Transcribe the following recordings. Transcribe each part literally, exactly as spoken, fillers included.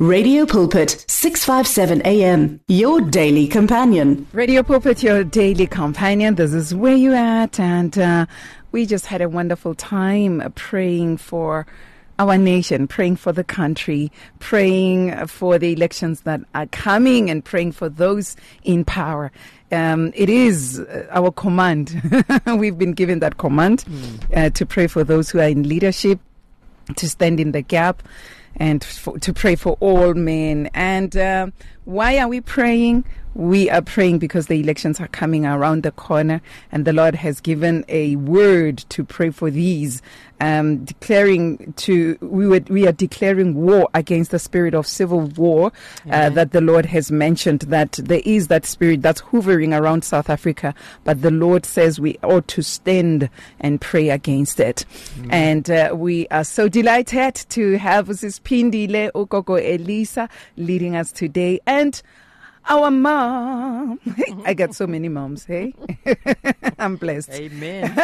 Radio Pulpit, six fifty-seven A M, your daily companion. Radio Pulpit, your daily companion. This is where you're at, and uh, we just had a wonderful time praying for our nation, praying for the country, praying for the elections that are coming, and praying for those in power. Um, it is our command. We've been given that command mm. uh, to pray for those who are in leadership, to stand in the gap, and for, to pray for all men. And uh, why are we praying? We are praying because the elections are coming around the corner, and the Lord has given a word to pray for these, um, declaring to we were, we are declaring war against the spirit of civil war uh, that the Lord has mentioned, that there is that spirit that's hovering around South Africa, but the Lord says we ought to stand and pray against it. Mm. And uh, we are so delighted to have Sispindile Okoko Elisa leading us today, and our mom. I got so many moms, hey? I'm blessed. Amen.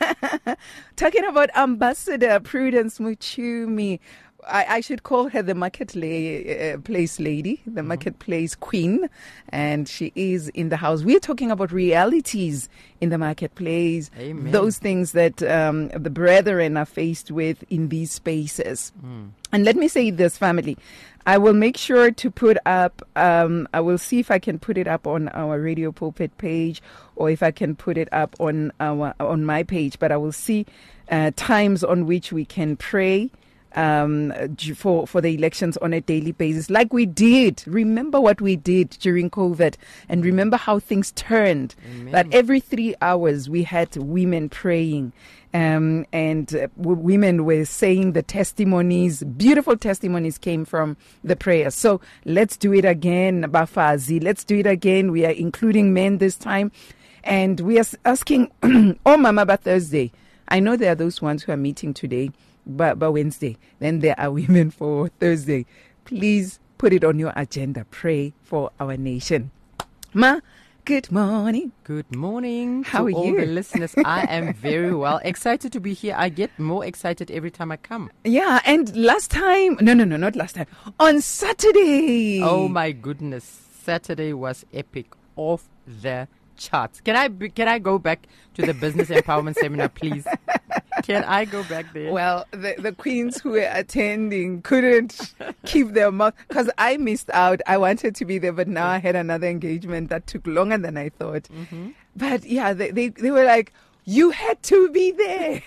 Talking about Ambassador Prudence Muchumi. I, I should call her the marketplace lady, the mm-hmm. marketplace queen, and she is in the house. We're talking about realities in the marketplace, Amen. Those things that um, the brethren are faced with in these spaces. Mm. And let me say this, family. I will make sure to put up, um, I will see if I can put it up on our Radio Pulpit page, or if I can put it up on our on my page, but I will see uh, times on which we can pray um for for the elections on a daily basis, like we did. Remember what we did during COVID, and remember how things turned. Amen. That every three hours we had women praying, um and uh, w- women were saying the testimonies. Beautiful testimonies came from the prayers. So let's do it again, Bafazi. Let's do it again. We are including men this time, and we are asking oh Mama by Thursday. I know there are those ones who are meeting today, But by Wednesday, then there are women for Thursday. Please put it on your agenda. Pray for our nation. Ma, good morning. Good morning. How to are all you? the listeners. I am very well. Excited to be here. I get more excited every time I come. Yeah, and last time, no, no, no, not last time. On Saturday. Oh my goodness. Saturday was epic. Off the charts. Can I be, can I go back to the business empowerment seminar, please? Can I go back there? Well, the, the queens who were attending couldn't keep their mouth, because I missed out. I wanted to be there, but now I had another engagement that took longer than I thought. Mm-hmm. But yeah, they, they they were like, you had to be there.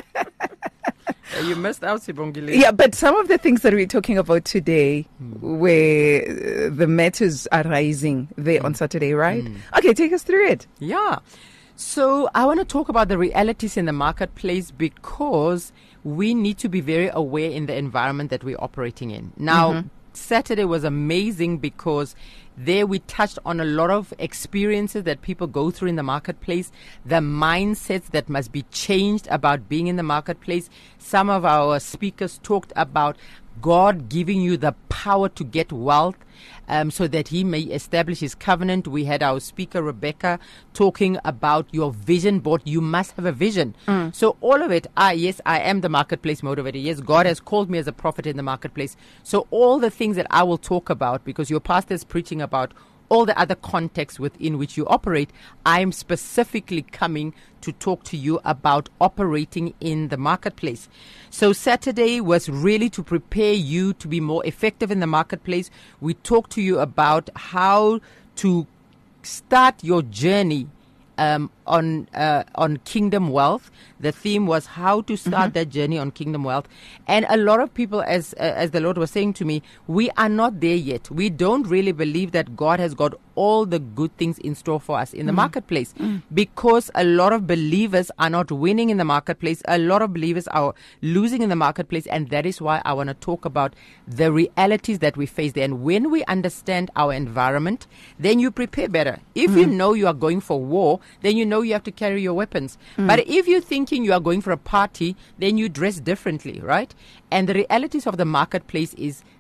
You missed out, Sibongile. Yeah, but some of the things that we're talking about today, mm. where uh, the matters are rising there mm. on Saturday, right? Mm. Okay, take us through it. Yeah. So I want to talk about the realities in the marketplace, because we need to be very aware in the environment that we're operating in. Now, mm-hmm. Saturday was amazing because there we touched on a lot of experiences that people go through in the marketplace, the mindsets that must be changed about being in the marketplace. Some of our speakers talked about God giving you the power to get wealth, um, so that he may establish his covenant. We had our speaker, Rebecca, talking about your vision board. You must have a vision. Mm. So all of it, ah, yes, I am the marketplace motivator. Yes, God has called me as a prophet in the marketplace. So all the things that I will talk about, because your pastor is preaching about all the other contexts within which you operate, I'm specifically coming to talk to you about operating in the marketplace. So Saturday was really to prepare you to be more effective in the marketplace. We talked to you about how to start your journey um, on uh, on kingdom wealth. The theme was how to start mm-hmm. that journey on kingdom wealth. And a lot of people, as uh, as the Lord was saying to me, we are not there yet. We don't really believe that God has got all the good things in store for us in the mm. marketplace, mm. because a lot of believers are not winning in the marketplace. A lot of believers are losing in the marketplace, and that is why I want to talk about the realities that we face there. And when we understand our environment, then you prepare better. If mm. you know you are going for war, then you know you have to carry your weapons. Mm. But if you're thinking you are going for a party, then you dress differently, right? And the realities of the marketplace is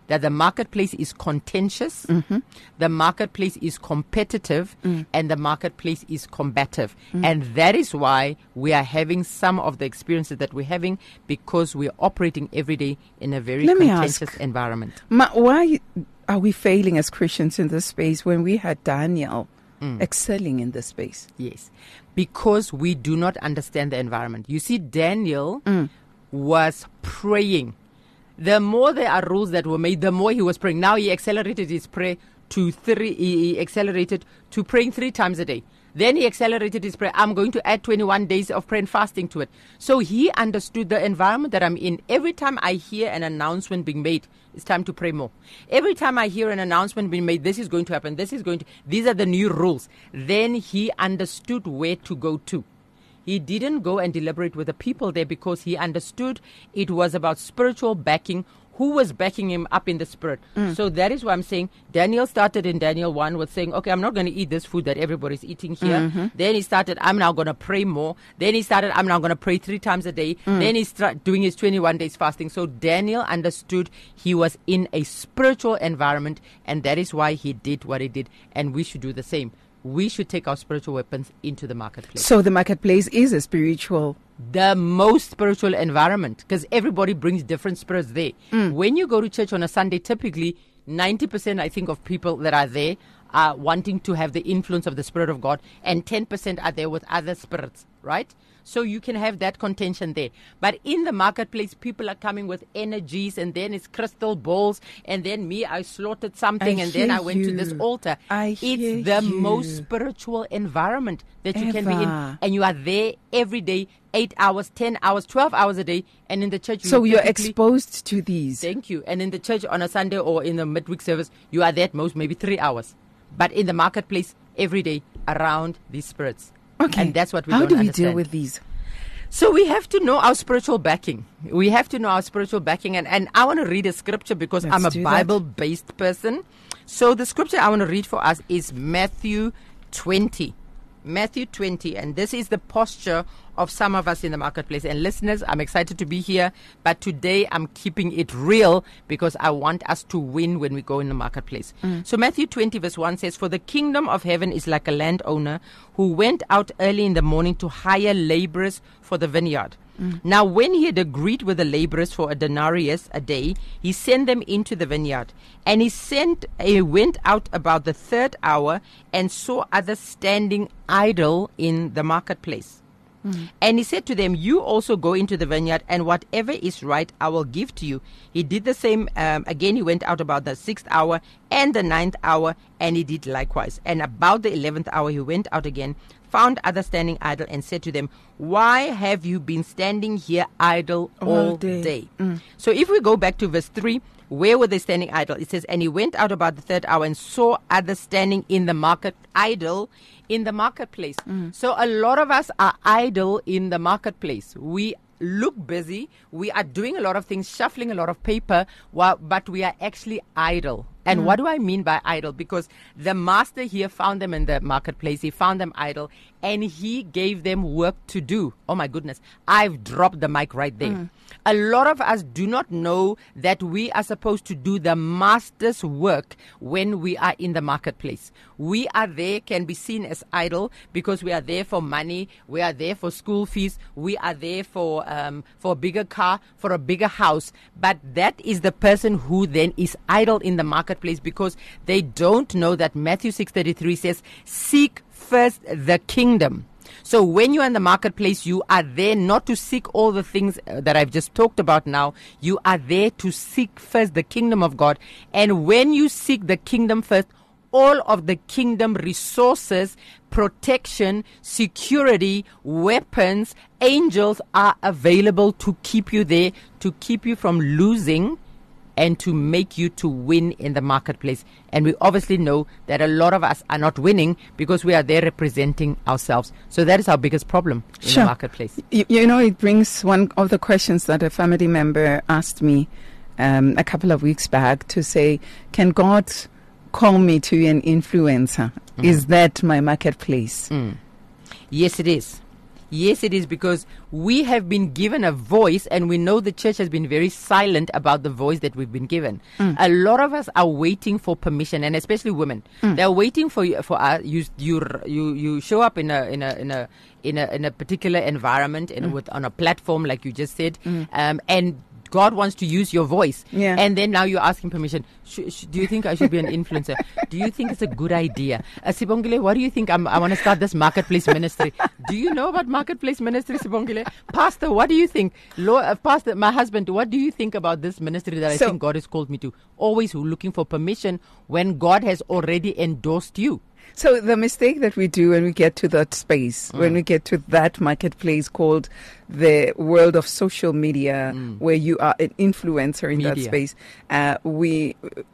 that the marketplace is contentious, mm-hmm. the marketplace is competitive, mm. and the marketplace is combative. Mm. And that is why we are having some of the experiences that we're having, because we're operating every day in a very Let contentious ask, environment. Ma, why are we failing as Christians in this space when we had Daniel mm. excelling in this space? Yes, because we do not understand the environment. You see, Daniel mm. was praying. The more there are rules that were made, the more he was praying. Now he accelerated his prayer to three. He accelerated to praying three times a day. Then he accelerated his prayer. I'm going to add twenty-one days of prayer and fasting to it. So he understood the environment that I'm in. Every time I hear an announcement being made, it's time to pray more. Every time I hear an announcement being made, this is going to happen, this is going to, these are the new rules. Then he understood where to go to. He didn't go and deliberate with the people there, because he understood it was about spiritual backing. Who was backing him up in the spirit? Mm. So that is why I'm saying Daniel started in Daniel one with saying, okay, I'm not going to eat this food that everybody's eating here. Mm-hmm. Then he started, I'm now going to pray more. Then he started, I'm now going to pray three times a day. Mm. Then he started doing his twenty-one days fasting. So Daniel understood he was in a spiritual environment, and that is why he did what he did. And we should do the same. We should take our spiritual weapons into the marketplace. So the marketplace is a spiritual... The most spiritual environment, because everybody brings different spirits there. Mm. When you go to church on a Sunday, typically ninety percent, I think, of people that are there are wanting to have the influence of the Spirit of God, and ten percent are there with other spirits, right? So you can have that contention there. But in the marketplace, people are coming with energies, and then it's crystal balls, and then me, I slaughtered something, I and then I went you. to this altar. I it's the you. most spiritual environment that you Ever. can be in. And you are there every day, eight hours, ten hours, twelve hours a day. And in the church, you So you're exposed to these. Thank you. And in the church on a Sunday or in the midweek service, you are there at most maybe three hours. But in the marketplace, every day, around these spirits. Okay. And that's what we How don't do we understand. deal with these? So we have to know our spiritual backing. We have to know our spiritual backing. And, and I want to read a scripture because Let's I'm a do Bible-based person. So the scripture I want to read for us is Matthew twenty. Matthew twenty, and this is the posture of some of us in the marketplace. And listeners, I'm excited to be here, but today I'm keeping it real because I want us to win when we go in the marketplace. Mm. So Matthew twenty verse one says, "For the kingdom of heaven is like a landowner who went out early in the morning to hire laborers for the vineyard. Mm. Now when he had agreed with the laborers for a denarius a day, he sent them into the vineyard. And he sent, he went out about the third hour and saw others standing idle in the marketplace. Mm. And he said to them, you also go into the vineyard, and whatever is right I will give to you. He did the same. Um, again, he went out about the sixth hour and the ninth hour, and he did likewise. And about the eleventh hour he went out again, found others standing idle, and said to them, why have you been standing here idle all, all day? day? Mm. So if we go back to verse three, where were they standing idle? It says, and he went out about the third hour and saw others standing in the market idle in the marketplace. Mm. So a lot of us are idle in the marketplace. We look busy. We are doing a lot of things, shuffling a lot of paper, while, but we are actually idle. And mm. what do I mean by idle? Because the master here found them in the marketplace. He found them idle, and he gave them work to do. Oh, my goodness. I've dropped the mic right there. Mm. A lot of us do not know that we are supposed to do the master's work when we are in the marketplace. We are there, can be seen as idle because we are there for money. We are there for school fees. We are there for um, for a bigger car, for a bigger house. But that is the person who then is idle in the marketplace because they don't know that Matthew six thirty-three says, seek first the kingdom. So when you are in the marketplace, you are there not to seek all the things that I've just talked about now. You are there to seek first the kingdom of God. And when you seek the kingdom first, all of the kingdom resources, protection, security, weapons, angels are available to keep you there, to keep you from losing and to make you to win in the marketplace. And we obviously know that a lot of us are not winning because we are there representing ourselves. So that is our biggest problem in sure. the marketplace. You, you know, it brings one of the questions that a family member asked me um, a couple of weeks back to say, can God call me to be an influencer? Mm. Is that my marketplace? Mm. Yes, it is. Yes, it is, because we have been given a voice, and we know the church has been very silent about the voice that we've been given. Mm. A lot of us are waiting for permission, and especially women. Mm. They're waiting for you, for uh, you, you, you, you show up in a in a in a in a in a particular environment and mm. with on a platform, like you just said, mm. um, and God wants to use your voice. Yeah. And then now you're asking permission. Sh- sh- do you think I should be an influencer? Do you think it's a good idea? Uh, Sibongile, what do you think? I'm, I want to start this marketplace ministry. Do you know about marketplace ministry, Sibongile? Pastor, what do you think? Lord, uh, Pastor, my husband, what do you think about this ministry that I so, think God has called me to? Always looking for permission when God has already endorsed you. So the mistake that we do when we get to that space, mm. when we get to that marketplace called the world of social media, mm. where you are an influencer in media. That space, uh, we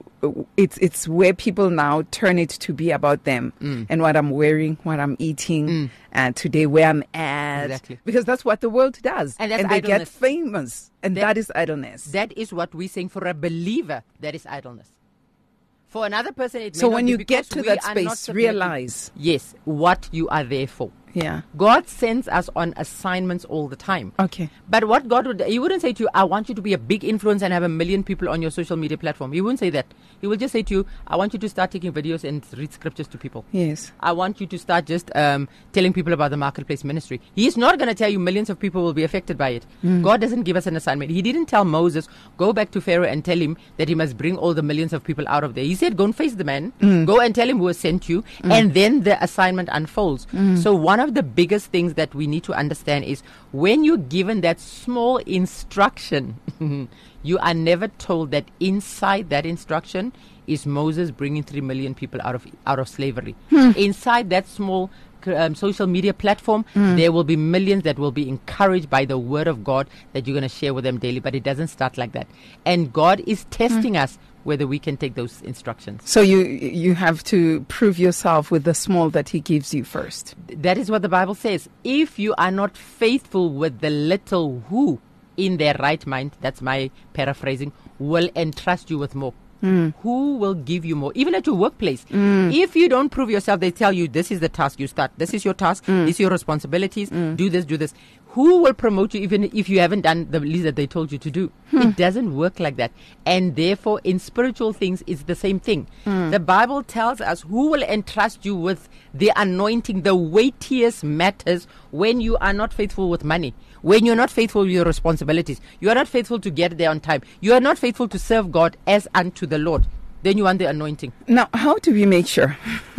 it's it's where people now turn it to be about them mm. and what I'm wearing, what I'm eating, mm. and today where I'm at. Exactly. Because that's what the world does, and, that's and they idleness. Get famous, and that, that is idleness. That is what we're saying for a believer. That is idleness. For another person, it may so not when be, you get to that space, realize yes what you are there for. Yeah, God sends us on assignments all the time. Okay, but what God would, He wouldn't say to you, "I want you to be a big influencer and have a million people on your social media platform." He wouldn't say that. He will just say to you, "I want you to start taking videos and read scriptures to people." Yes, I want you to start just um, telling people about the marketplace ministry. He's not going to tell you millions of people will be affected by it. Mm. God doesn't give us an assignment. He didn't tell Moses, "Go back to Pharaoh and tell him that he must bring all the millions of people out of there." He said, "Go and face the man. Mm. Go and tell him who has sent you," mm. and then the assignment unfolds. Mm. So one of the biggest things that we need to understand is when you're given that small instruction, you are never told that inside that instruction is Moses bringing three million people out of out of slavery. Hmm. Inside that small um, social media platform, hmm. there will be millions that will be encouraged by the word of God that you're going to share with them daily. But it doesn't start like that. And God is testing hmm. us whether we can take those instructions. So you you have to prove yourself with the small that He gives you first. That is what the Bible says. If you are not faithful with the little, who in their right mind, that's my paraphrasing, will entrust you with more. Mm. Who will give you more? Even at your workplace. Mm. If you don't prove yourself, they tell you, this is the task you start. This is your task. Mm. These are your responsibilities. Mm. Do this, do this. Who will promote you even if you haven't done the least that they told you to do? Hmm. It doesn't work like that. And therefore, in spiritual things, it's the same thing. Hmm. The Bible tells us who will entrust you with the anointing, the weightiest matters when you are not faithful with money, when you're not faithful with your responsibilities, you are not faithful to get there on time, you are not faithful to serve God as unto the Lord. Then you want the anointing. Now, how do we make sure?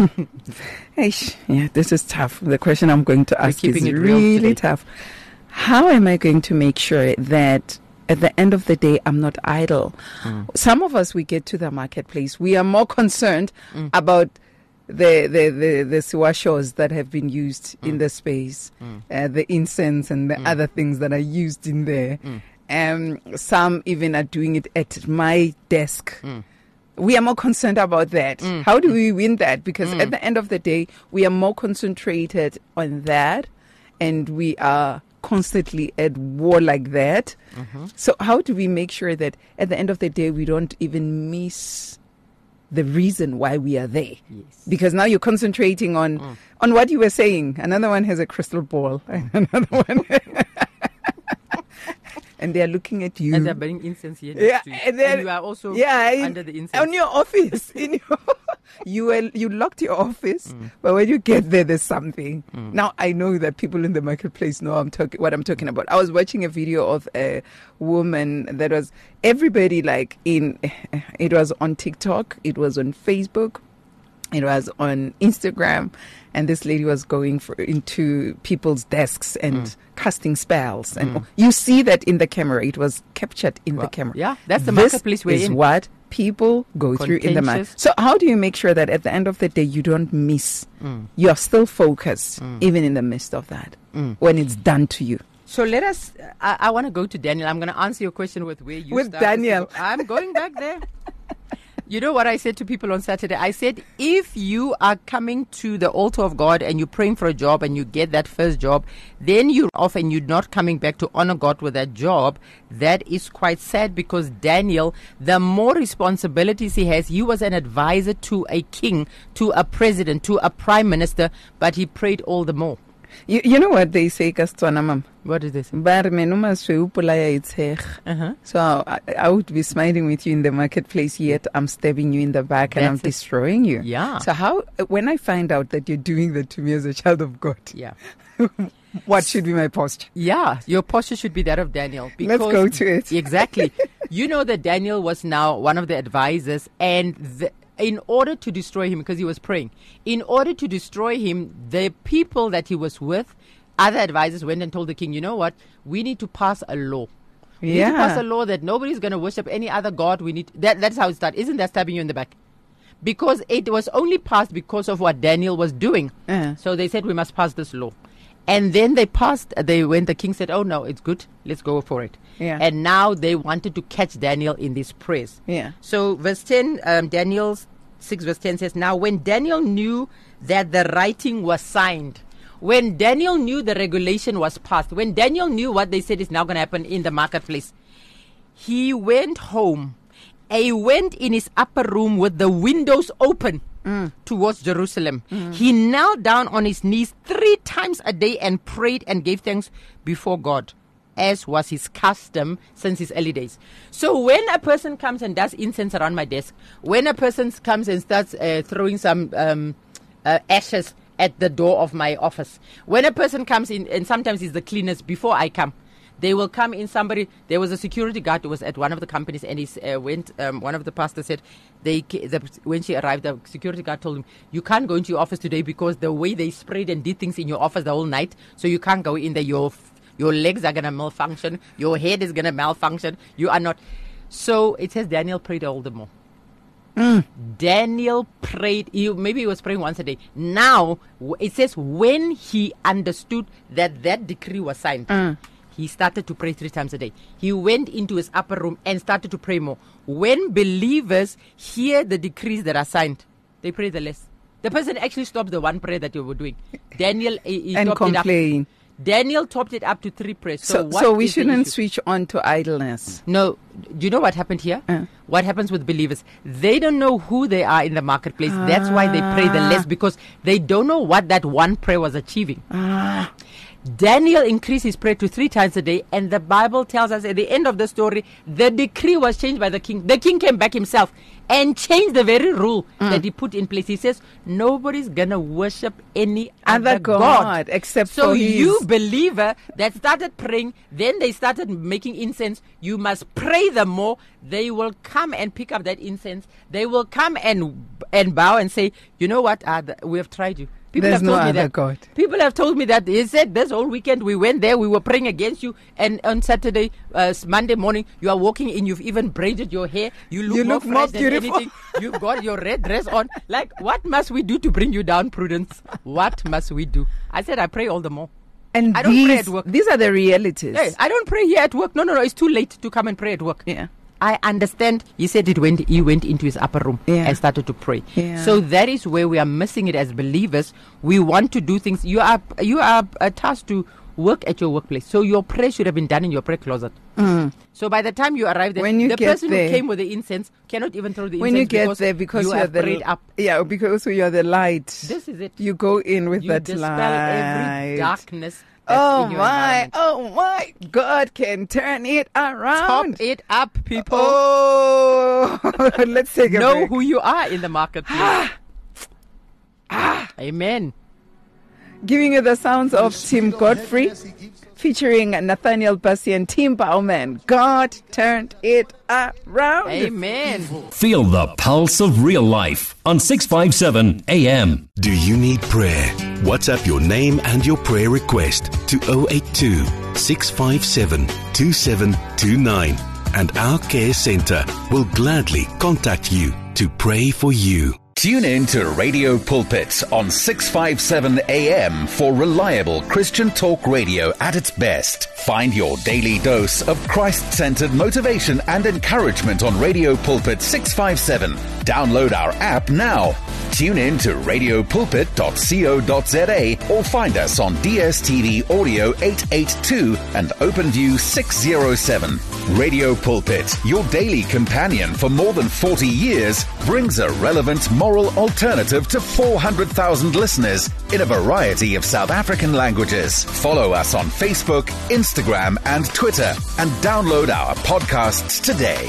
Eish, yeah, this is tough. The question I'm going to ask is really tough. How am I going to make sure that at the end of the day, I'm not idle? Mm. Some of us, we get to the marketplace, we are more concerned mm. about the the the, the siwashos that have been used mm. in the space, mm. uh, the incense and the mm. other things that are used in there. Mm. Um, some even are doing it at my desk. Mm. We are more concerned about that. Mm. How do we win that? Because mm. at the end of the day, we are more concentrated on that, and we are constantly at war like that. Mm-hmm. So how do we make sure that at the end of the day we don't even miss the reason why we are there? Yes. Because now you're concentrating on mm. on what you were saying. Another one has a crystal ball. Another one and they are looking at you. And they're burning incense here yeah, next to you. And, then, and you are also yeah, in, under the incense. On your office. in your, you were, you locked your office, mm. but when you get there, there's something. Mm. Now, I know that people in the marketplace know I'm talking what I'm talking about. I was watching a video of a woman that was, everybody like in, it was on TikTok, it was on Facebook, it was on Instagram, and this lady was going for, into people's desks and mm. casting spells. And mm. you see that in the camera. It was captured in well, the camera. Yeah, that's the this marketplace we're is in. What people go through in the market. So how do you make sure that at the end of the day you don't miss? Mm. You're still focused, mm. even in the midst of that, mm. when it's done to you. So let us, I, I want to go to Daniel. I'm going to answer your question with where you With started. Daniel. I'm going back there. You know what I said to people on Saturday? I said, if you are coming to the altar of God and you're praying for a job and you get that first job, then you're off and you're not coming back to honor God with that job, that is quite sad, because Daniel, the more responsibilities he has, he was an advisor to a king, to a president, to a prime minister, but he prayed all the more. You, you know what they say, Kastwana, Mom? What is this? Uh-huh. So I, I would be smiling with you in the marketplace, yet I'm stabbing you in the back and That's I'm it. destroying you. Yeah. So how, when I find out that you're doing that to me as a child of God, Yeah. what should be my posture? Yeah, your posture should be that of Daniel. Let's go to it. Exactly. You know that Daniel was now one of the advisors, and the, in order to destroy him, because he was praying, in order to destroy him, the people that he was with, other advisors went and told the king, you know what, we need to pass a law. We need to pass a law that nobody's going to worship any other god. We need that. That's how it started. Isn't that stabbing you in the back? Because it was only passed because of what Daniel was doing. Uh-huh. So they said we must pass this law. And then they passed, they when the king said, oh no, it's good, let's go for it. Yeah. And now they wanted to catch Daniel in these prayers. Yeah. So verse ten, um, Daniel six verse ten says, now when Daniel knew that the writing was signed, when Daniel knew the regulation was passed, when Daniel knew what they said is now going to happen in the marketplace, he went home. He went in his upper room with the windows open mm. towards Jerusalem. Mm. He knelt down on his knees three times a day and prayed and gave thanks before God, as was his custom since his early days. So when a person comes and does incense around my desk, when a person comes and starts uh, throwing some um, uh, ashes at the door of my office, when a person comes in, and sometimes it's the cleaners before I come, they will come in. Somebody, there was a security guard who was at one of the companies, and he uh, went. Um, one of the pastors said, "They the, when she arrived, the security guard told him, you can't go into your office today because the way they sprayed and did things in your office the whole night, so you can't go in there. Your your legs are gonna malfunction. Your head is gonna malfunction. You are not." So it says Daniel prayed all the more. Mm. Daniel prayed, he, maybe he was praying once a day. Now, it says when he understood that that decree was signed, mm. he started to pray three times a day. He went into his upper room and started to pray more. When believers hear the decrees that are signed, they pray the less. The person actually stops the one prayer that you were doing. Daniel, he, he and topped complain. It up. Daniel topped it up to three prayers. So, So, what so we is the shouldn't issue? switch on to idleness. No. Do you know what happened here? Uh. What happens with believers? They don't know who they are in the marketplace. Ah. That's why they pray the less, because they don't know what that one prayer was achieving. Ah. Daniel increased his prayer to three times a day, and the Bible tells us at the end of the story, the decree was changed by the king. The king came back himself and changed the very rule mm. that he put in place. He says, nobody's going to worship any other, other God, God except so for his. you believer that started praying, then they started making incense. You must pray the more. They will come and pick up that incense. They will come and and bow and say, you know what, uh, th- we have tried you. People There's have told no me other that. God. People have told me that. They said this whole weekend we went there, we were praying against you, and on Saturday, uh, Monday morning, you are walking in, you've even braided your hair, you look You more look more fresh than beautiful. anything, you've got your red dress on. Like, what must we do to bring you down, Prudence? What must we do? I said, I pray all the more. And I don't these, pray at work. These are the realities. Hey, I don't pray here at work. No, no, no, it's too late to come and pray at work. Yeah. I understand. He said it went. He went into his upper room Yeah. and started to pray. Yeah. So that is where we are missing it as believers. We want to do things. You are you are uh, tasked to work at your workplace. So your prayer should have been done in your prayer closet. Mm. So by the time you arrive there, When you the get person there- who came with the incense cannot even throw the When you incense get because there, because you you are have the prayed up. Yeah, because you are the light. This is it. You go in with You that dispel light. every darkness. That's Oh in your my, environment. oh my, God can turn it around. Top it up, people. Oh, let's take a Know break. who you are in the marketplace. Amen. Giving you the sounds of Tim Godfrey featuring Nathaniel Bassi and Tim Bauman. God turned it around. Amen. Feel the pulse of real life on six fifty-seven A M. Do you need prayer? WhatsApp your name and your prayer request to zero eight two, six five seven, two seven two nine, and our care center will gladly contact you to pray for you. Tune in to Radio Pulpit on six fifty-seven A M for reliable Christian talk radio at its best. Find your daily dose of Christ-centered motivation and encouragement on Radio Pulpit six fifty-seven. Download our app now. Tune in to radio pulpit dot co dot za or find us on D S T V Audio eight eighty-two and OpenView six oh seven. Radio Pulpit, your daily companion for more than forty years, brings a relevant moral alternative to four hundred thousand listeners in a variety of South African languages. Follow us on Facebook, Instagram and Twitter and download our podcasts today.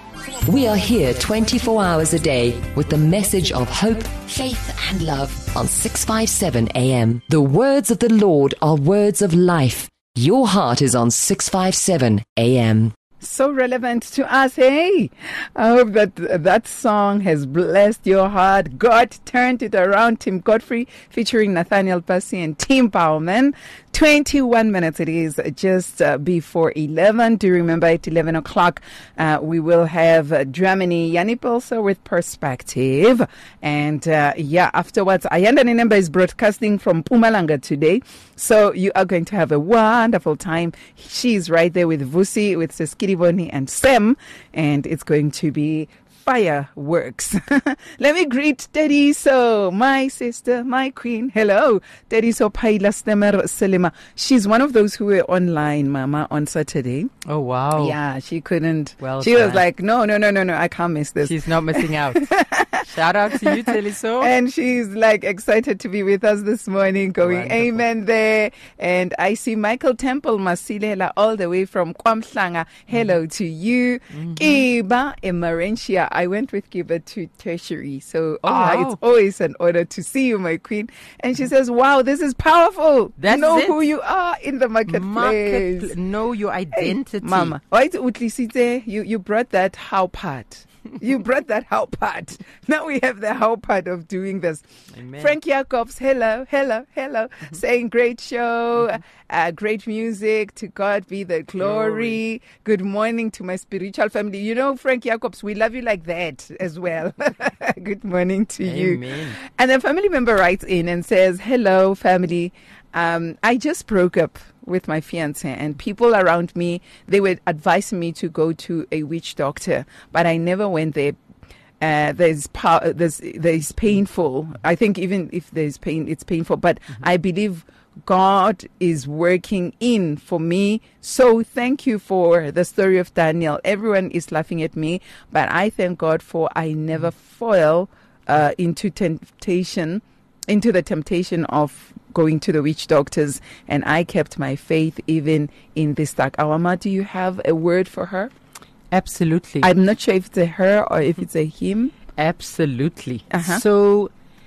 We are here twenty-four hours a day with the message of hope, faith and love on six fifty-seven A M. The words of the Lord are words of life. Your heart is on six fifty-seven A M. So relevant to us, hey? I hope that that song has blessed your heart. God turned it around. Tim Godfrey featuring Nathaniel Passy and Tim Bowman. twenty-one minutes it is just uh, before eleven. Do remember at eleven o'clock uh, we will have uh, Dramini Yanni Pelser with Perspective. And uh, yeah, afterwards, Ayanda Ninemba is broadcasting from Mpumalanga today. So you are going to have a wonderful time. She's right there with Vusi, with Seskiri Boni and Sam. And it's going to be fireworks. Let me greet Teriso, my sister, my queen. Hello, Teriso Paila Stemer Selima. She's one of those who were online, Mama, on Saturday. Oh, wow. Yeah, she couldn't. Well she done. was like, no, no, no, no, no, I can't miss this. She's not missing out. Shout out to you, Teliso. And she's like excited to be with us this morning, going Wonderful. Amen there. And I see Michael Temple Masilela all the way from Kwamhlanga. Hello to you. Mm-hmm. Kiba in Marentia. I went with Kiba to tertiary. So Oh, ah, wow. it's always an honor to see you, my queen. And she says, wow, this is powerful. That's know it. who you are in the marketplace. Market, know your identity. Hey, Mama, why utlisite? You you brought that how part. You brought that how part. Now we have the how part of doing this. Amen. Frank Jacobs, hello, hello, hello, Mm-hmm. saying great show, Mm-hmm. uh, great music, to God be the glory. Glory. Good morning to my spiritual family. You know, Frank Jacobs, we love you like that as well. Good morning to you. Amen. And a family member writes in and says, hello, family. Um, I just broke up with my fiance, and people around me, they were advising me to go to a witch doctor, but I never went there. Uh, there's power, there's there's painful. I think even if there's pain, it's painful. But mm-hmm. I believe God is working in for me. So thank you for the story of Daniel. Everyone is laughing at me, but I thank God for I never fell uh, into temptation, into the temptation of going to the witch doctors, and I kept my faith even in this dark hour. Ma, do you have a word for her? Absolutely. I'm not sure if it's a her or if it's a him. Absolutely. Uh-huh. So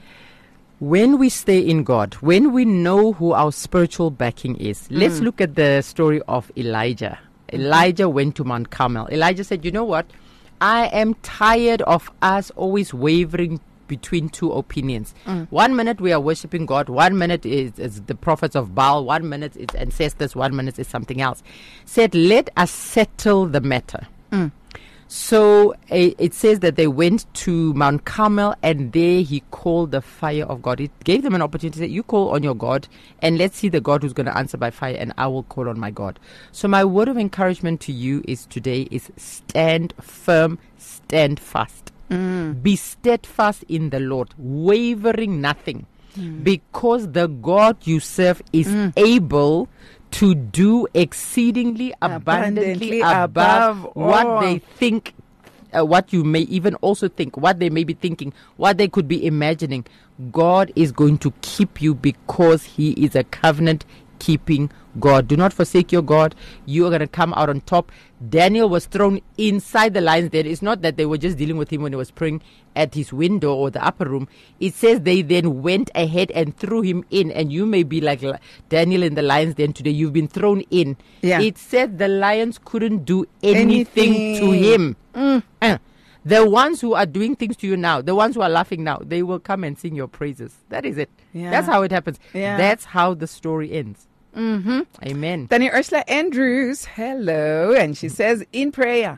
when we stay in God, when we know who our spiritual backing is, mm. let's look at the story of Elijah. Mm-hmm. Elijah went to Mount Carmel. Elijah said, you know what? I am tired of us always wavering between two opinions. Mm. One minute we are worshipping God, one minute is, is the prophets of Baal, one minute it's ancestors, one minute is something else. Said, let us settle the matter. Mm. So uh, it says that they went to Mount Carmel, and there he called the fire of God. It gave them an opportunity to say, you call on your God and let's see the God who's going to answer by fire, and I will call on my God. So my word of encouragement to you is today is stand firm, stand fast. Mm. Be steadfast in the Lord, wavering nothing, mm. because the God you serve is mm. able to do exceedingly abundantly, abundantly above, above what they think, uh, what you may even also think, what they may be thinking, what they could be imagining. God is going to keep you because He is a covenant keeping God. Do not forsake your God. You are going to come out on top. Daniel was thrown inside the lion's den. It's not that they were just dealing with him when he was praying at his window or the upper room. It says they then went ahead and threw him in. And you may be like Daniel in the lion's den today. You've been thrown in. Yeah. It said the lions couldn't do anything, anything. to him. Mm. Uh, the ones who are doing things to you now, the ones who are laughing now, they will come and sing your praises. That is it. Yeah. That's how it happens. Yeah. That's how the story ends. Mm-hmm. Amen. Danny Ursula Andrews, hello. And she says, in prayer,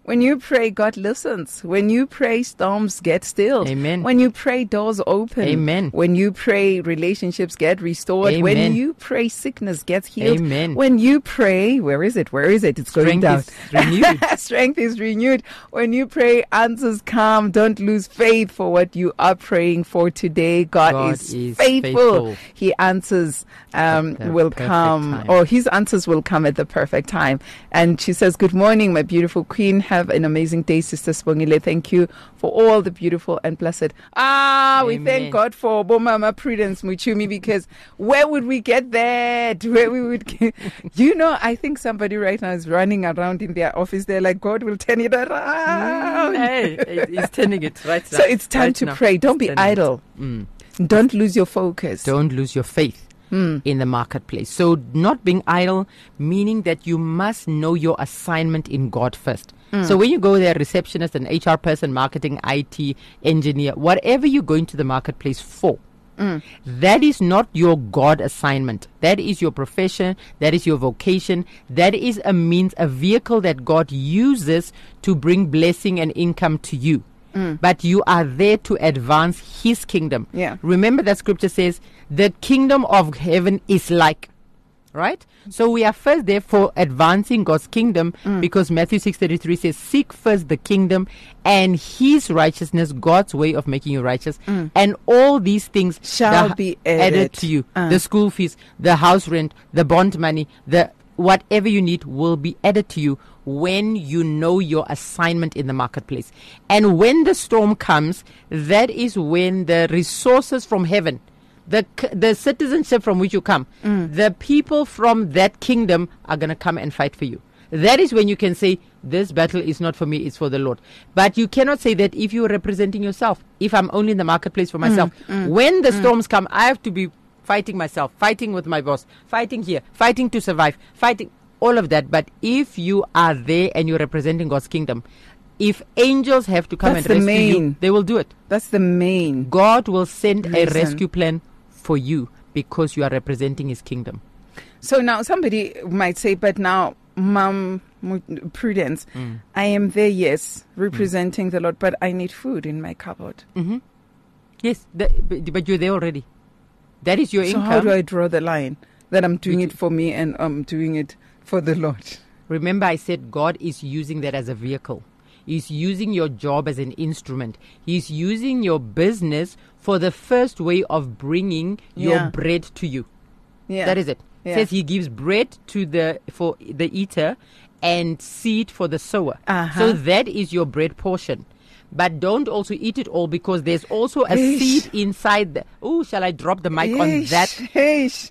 When you pray, God listens. When you pray, storms get still. Amen. When you pray, doors open. Amen. When you pray, relationships get restored. Amen. When you pray, sickness gets healed. Amen. When you pray, where is it? Where is it? It's going Strength down. is renewed. Strength is renewed. When you pray, answers come. Don't lose faith for what you are praying for today. God, God is, is faithful. faithful. He answers um, At the will perfect come, time. or his answers will come at the perfect time. And she says, good morning, my beautiful queen. Have an amazing day, Sister Spongile. Thank you for all the beautiful and blessed. Ah, we Amen. thank God for Bomama Prudence Muchumi, because where would we get that? Where we would get, you know, I think somebody right now is running around in their office. They're like, God will turn it around. Hey, he's turning it right now. So it's time Right to now. pray. Don't be Turning it. idle. Mm. Don't lose your focus. Don't lose your faith Mm. in the marketplace. So not being idle, meaning that you must know your assignment in God first. Mm. So when you go there, receptionist, an H R person, marketing, I T, engineer, whatever you're going to the marketplace for, Mm. that is not your God assignment. That is your profession. That is your vocation. That is a means, a vehicle that God uses to bring blessing and income to you. Mm. But you are there to advance his kingdom. Yeah. Remember that scripture says, the kingdom of heaven is like, right? So we are first there for advancing God's kingdom, Mm. because Matthew six thirty-three says, seek first the kingdom and his righteousness, God's way of making you righteous, Mm. and all these things Shall the- be added. to you. Uh. The school fees, the house rent, the bond money, the whatever you need will be added to you when you know your assignment in the marketplace. And when the storm comes, that is when the resources from heaven, the c- the citizenship from which you come, Mm. the people from that kingdom are going to come and fight for you. That is when you can say, this battle is not for me, it's for the Lord. But you cannot say that if you're representing yourself. If I'm only in the marketplace for myself, mm, when the storms come, I have to be fighting myself, fighting with my boss, fighting here, fighting to survive, fighting all of that. But if you are there and you're representing God's kingdom, if angels have to come That's and the rescue you, main. they will do it. That's the main. God will send a Reason. rescue plan for you because you are representing his kingdom. So now somebody might say, but now, Mom Mu- Prudence, Mm. I am there, yes, representing the Lord, but I need food in my cupboard. Mm-hmm. Yes, the, but, but you're there already. That is your So income. how do I draw the line that I'm doing Which- it for me and I'm doing it for the Lord? Remember, I said God is using that as a vehicle. He's using your job as an instrument. He's using your business for the first way of bringing your Yeah. bread to you. Yeah. That is it. Yeah. Says he gives bread to the for the eater and seed for the sower. Uh-huh. So that is your bread portion. But don't also eat it all, because there's also a Eish. seed inside the. Oh, shall I drop the mic on Yeesh, that? yeesh.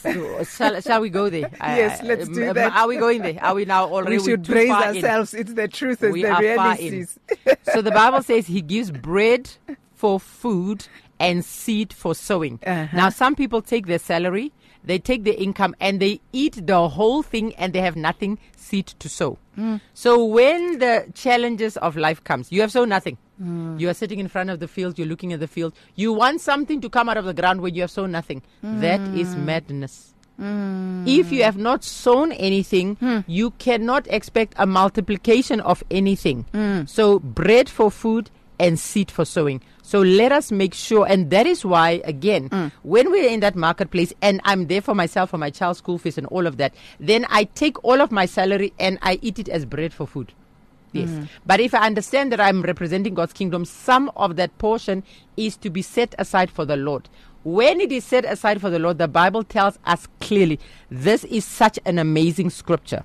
shall, shall we go there? Yes, let's Uh, do m- that. Are we going there? Are we now already We should too brace far in? ourselves. It's the truth as We the are far reality in. is. So the Bible says he gives bread for food and seed for sowing. Uh-huh. Now, some people take their salary, they take their income, and they eat the whole thing, and they have nothing seed to sow. Mm. So when the challenges of life comes, you have sown nothing. Mm. You are sitting in front of the field, you're looking at the field. You want something to come out of the ground where you have sown nothing. That is madness. Mm. If you have not sown anything, Hmm. you cannot expect a multiplication of anything. Mm. So bread for food and seed for sowing. So let us make sure, and that is why, again, Mm. when we're in that marketplace and I'm there for myself, for my child's school fees and all of that, then I take all of my salary and I eat it as bread for food. Yes. Mm. But if I understand that I'm representing God's kingdom, some of that portion is to be set aside for the Lord. When it is set aside for the Lord, the Bible tells us clearly, this is such an amazing scripture.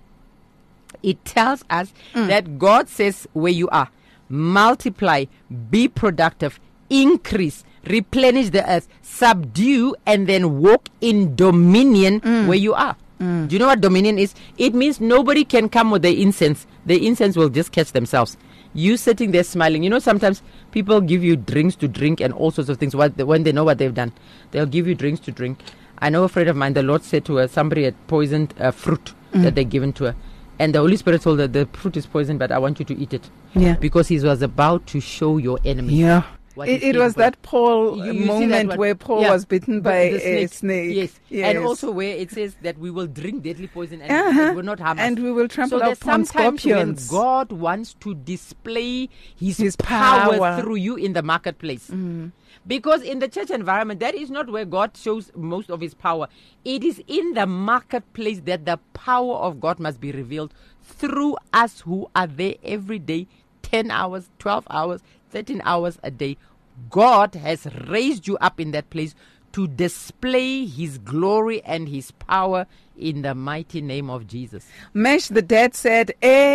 It tells us Mm. that God says where you are, multiply, be productive, increase, replenish the earth, subdue, and then walk in dominion Mm. where you are. Do you know what dominion is? It means nobody can come with the incense. The incense will just catch themselves. You sitting there smiling. You know, sometimes people give you drinks to drink and all sorts of things what, when they know what they've done. They'll give you drinks to drink. I know a friend of mine, the Lord said to her, somebody had poisoned uh, fruit Mm. that they'd given to her. And the Holy Spirit told her, the fruit is poisoned, but I want you to eat it. Yeah. Because he was about to show your enemy. Yeah. what It, is it was capable. that Paul You- you see that moment one? where Paul Yeah, was bitten but by the a snake. Yes. Yes. And also where it says that we will drink deadly poison and Uh-huh. it will not harm us. And we will trample so there's upon sometimes scorpions. when God wants to display his, His power, power. through you in the marketplace. Mm. Because in the church environment, that is not where God shows most of his power. It is in the marketplace that the power of God must be revealed through us who are there every day, ten hours, twelve hours, thirteen hours a day. God has raised you up in that place to display his glory and his power in the mighty name of Jesus. Mesh, the dad said,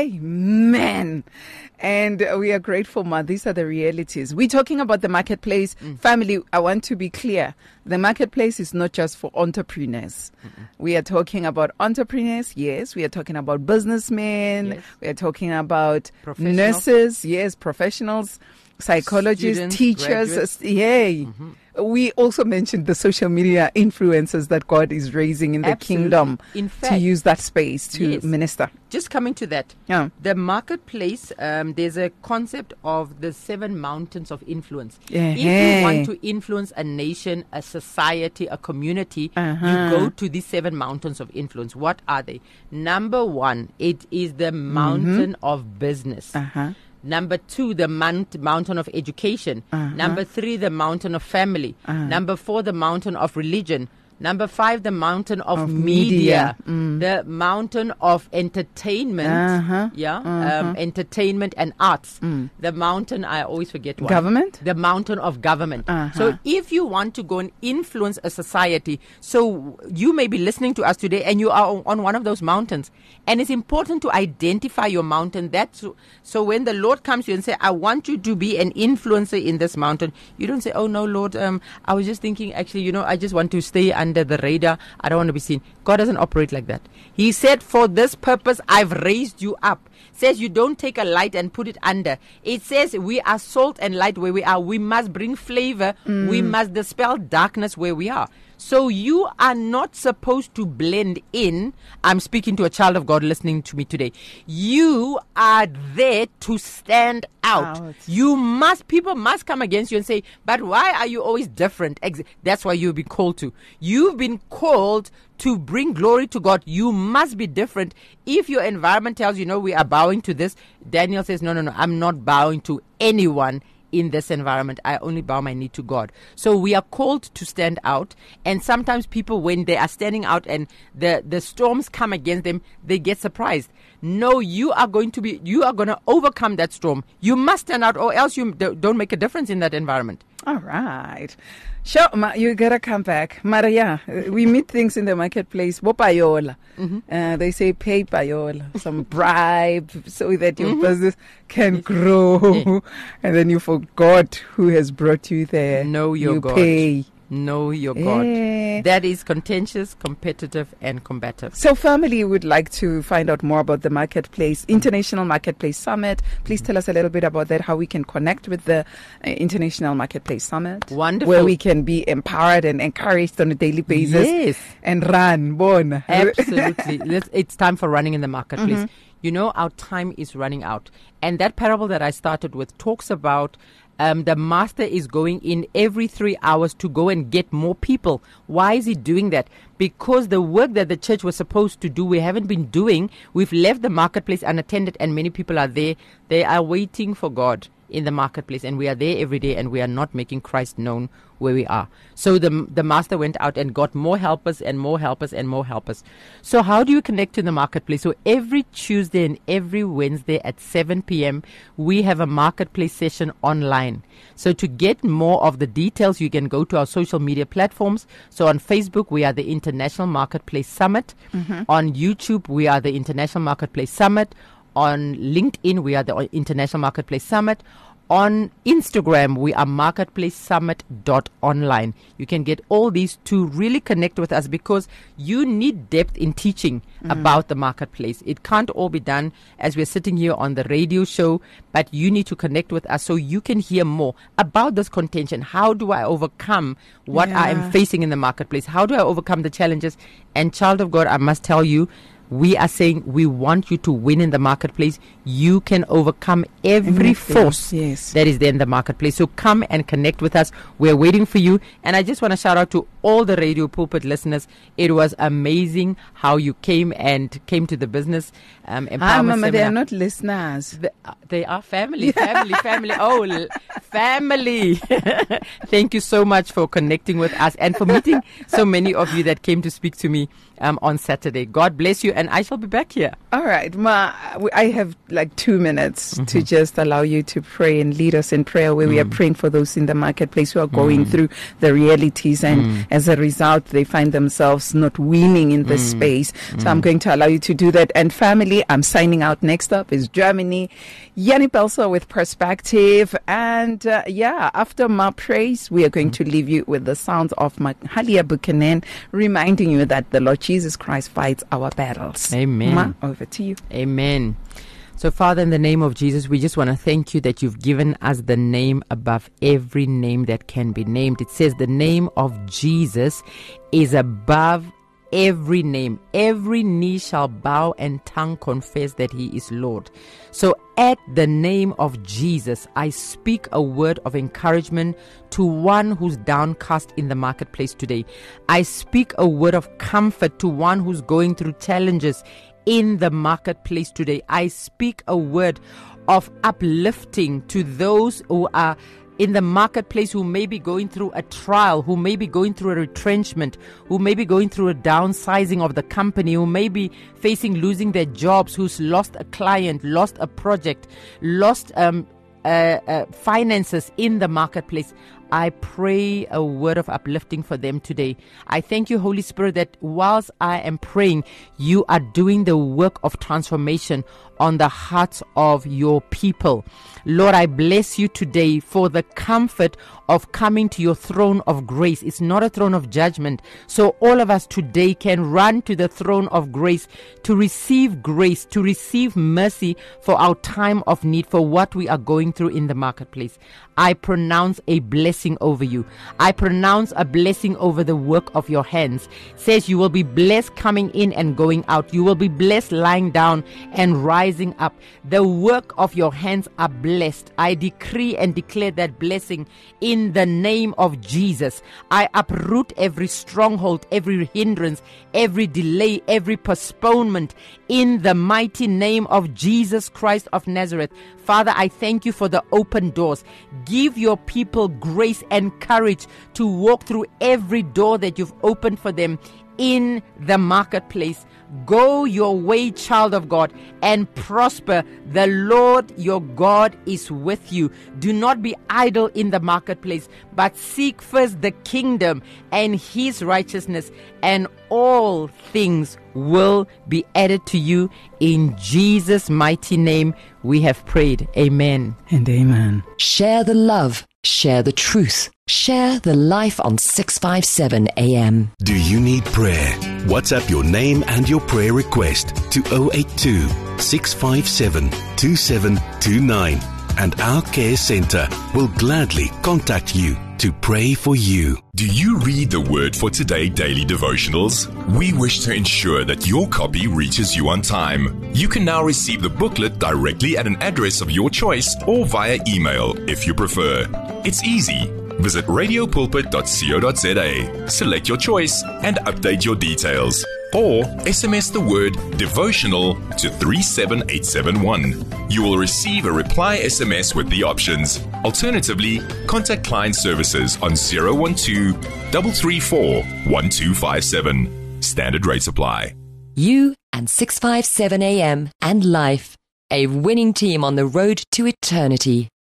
Amen. And uh, we are grateful, Ma. These are the realities. We're talking about the marketplace. Mm. Family, I want to be clear. The marketplace is not just for entrepreneurs. Mm-mm. We are talking about entrepreneurs, yes. We are talking about businessmen. Yes. We are talking about Professionals. nurses, yes, professionals, psychologists, Students, teachers. graduates. uh, Yay. Mm-hmm. We also mentioned the social media influencers that God is raising in the Absolutely. kingdom In to fact, use that space to yes. minister. Just coming to that, Yeah. the marketplace, um, there's a concept of the seven mountains of influence. Yeah. If you want to influence a nation, a society, a community, Uh-huh. you go to these seven mountains of influence. What are they? Number one, it is the mountain mm-hmm. of business. Uh-huh. Number two, the mount, mountain of education. Uh-huh. Number three, the mountain of family. Uh-huh. Number four, the mountain of religion. Number five, the mountain of, Of media. media. Mm. The mountain of entertainment. Uh-huh. Yeah. Uh-huh. Um, entertainment and arts. Mm. The mountain, I always forget one. Government? The mountain of government. Uh-huh. So if you want to go and influence a society, so you may be listening to us today and you are on one of those mountains. And it's important to identify your mountain. That's so when the Lord comes to you and say, I want you to be an influencer in this mountain, you don't say, oh no, Lord, um, I was just thinking, actually, you know, I just want to stay under the radar. I don't want to be seen. God doesn't operate like that. He said, for this purpose, I've raised you up. Says you don't take a light and put it under. It says we are salt and light where we are. We must bring flavor. Mm. We must dispel darkness where we are. So you are not supposed to blend in. I'm speaking to a child of God listening to me today. You are there to stand out. out. You must, people must come against you and say, but why are you always different? Ex- That's why you'll be called to. You've been called to bring glory to God. You must be different. If your environment tells you, no, we are bowing to this, Daniel says, no, no, no, I'm not bowing to anyone in this environment. I only bow my knee to God. So we are called to stand out. And sometimes people, when they are standing out and the, the storms come against them, they get surprised. No, you are going to be, you are going to overcome that storm. You must stand out or else you don't make a difference in that environment. All right. Sure, ma, you gotta come back. Maria, we meet things in the marketplace. Bo payola. Mm-hmm. Uh, they say pay payola, some bribe, so that your mm-hmm. business can yes. grow. Yeah. And then you forgot who has brought you there. Know your you God. Pay. Know your God. Yeah. That is contentious, competitive, and combative. So family would like to find out more about the Marketplace, International Marketplace Summit. Please tell us a little bit about that, how we can connect with the uh, International Marketplace Summit. Wonderful. Where we can be empowered and encouraged on a daily basis. Yes. And run. Bon. Absolutely. It's time for running in the marketplace. Mm-hmm. You know, our time is running out. And that parable that I started with talks about Um, the master is going in every three hours to go and get more people. Why is he doing that? Because the work that the church was supposed to do, we haven't been doing. We've left the marketplace unattended and many people are there. They are waiting for God in the marketplace and we are there every day and we are not making Christ known where we are. So the the master went out and got more helpers and more helpers and more helpers. So how do you connect to the marketplace? So every Tuesday and every Wednesday at seven p.m. we have a marketplace session online. So to get more of the details, you can go to our social media platforms. So on Facebook, we are the International Marketplace Summit. Mm-hmm. On YouTube, we are the International Marketplace Summit. On LinkedIn, we are the International Marketplace Summit. On Instagram, we are marketplace summit dot online. You can get all these to really connect with us because you need depth in teaching mm-hmm. about the marketplace. It can't all be done as we're sitting here on the radio show, but you need to connect with us so you can hear more about this contention. How do I overcome what yeah. I am facing in the marketplace? How do I overcome the challenges? And child of God, I must tell you, We are saying we want you to win in the marketplace. You can overcome every Everything, force yes. that is there in the marketplace. So come and connect with us. We're waiting for you. And I just want to shout out to all the Radio Pulpit listeners. It was amazing how you came and came to the business um, empowerment Ah, Mama, they are seminar. not listeners. The, uh, they are family, family, family. Oh, l- family. Thank you so much for connecting with us and for meeting so many of you that came to speak to me um, on Saturday. God bless you, and I shall be back here. All right, Ma, we- I have like two minutes Mm-hmm. to just allow you to pray and lead us in prayer where Mm. we are praying for those in the marketplace who are going through the realities and Mm. as a result they find themselves not winning in this Mm. space. So I'm going to allow you to do that. And family, I'm signing out. Next up is Germany. Yanni Pelser with Perspective. And uh, yeah, after my praise, we are going to leave you with the sounds of Mahalia Buchanan, reminding you that the Lord Jesus Christ fights our battles. Amen. Ma, over to you. Amen. So, Father, in the name of Jesus, we just want to thank you that you've given us the name above every name that can be named. It says the name of Jesus is above every name. Every knee shall bow and tongue confess that he is Lord. So at the name of Jesus, I speak a word of encouragement to one who's downcast in the marketplace today. I speak a word of comfort to one who's going through challenges in the marketplace today. I speak a word of uplifting to those who are in the marketplace, who may be going through a trial, who may be going through a retrenchment, who may be going through a downsizing of the company, who may be facing losing their jobs, who's lost a client, lost a project, lost um, uh, uh, finances in the marketplace. I pray a word of uplifting for them today. I thank you, Holy Spirit, that whilst I am praying, you are doing the work of transformation on the hearts of your people. Lord, I bless you today for the comfort of coming to your throne of grace. It's not a throne of judgment. So all of us today can run to the throne of grace to receive grace, to receive mercy for our time of need, for what we are going through in the marketplace. I pronounce a blessing over you. I pronounce a blessing over the work of your hands. It says you will be blessed coming in and going out. You will be blessed lying down and rising up. The work of your hands are blessed. I decree and declare that blessing in the name of Jesus. I uproot every stronghold, every hindrance, every delay, every postponement in the mighty name of Jesus Christ of Nazareth. Father, I thank you for the open doors. Give your people grace and courage to walk through every door that you've opened for them in the marketplace. Go your way, child of God, and prosper. The Lord your God is with you. Do not be idle in the marketplace, but seek first the kingdom and his righteousness, and all things will be added to you. In Jesus' mighty name we have prayed. Amen. And amen. Share the love. Share the truth. Share the life on six fifty-seven A M. Do you need prayer? WhatsApp your name and your prayer request to zero eight two, six five seven, two seven two nine, and our care center will gladly contact you to pray for you. Do you read the Word for Today daily devotionals? We wish to ensure that your copy reaches you on time. You can now receive the booklet directly at an address of your choice or via email if you prefer. It's easy. Visit radio pulpit dot co dot za, select your choice and update your details. Or S M S the word devotional to three seven eight seven one. You will receive a reply S M S with the options. Alternatively, contact client services on zero one two, three three four, one two five seven. Standard rates apply. You and six fifty-seven A M and Life, a winning team on the road to eternity.